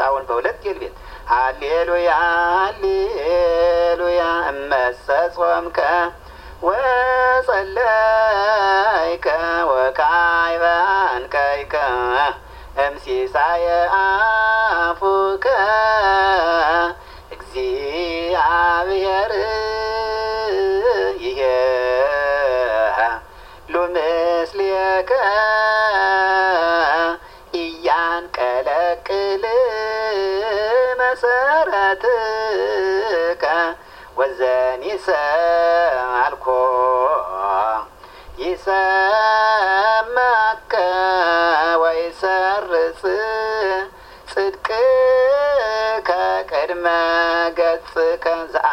አሁን በሁለት የልቤት ሃሌሉያ ሃሌሉያ እመሰጾምከ ወጸለይከ ወካይባንከይከ እምሲሳየ አፉከ እግዚአብሔር ይሄሉ ምስሌከ ኢያንቀለቅል መሰረትከ ወዘኒሰአልኮ ይሰማከ ወይሰርጽ ጽድቅከ ቅድመ ገጽከ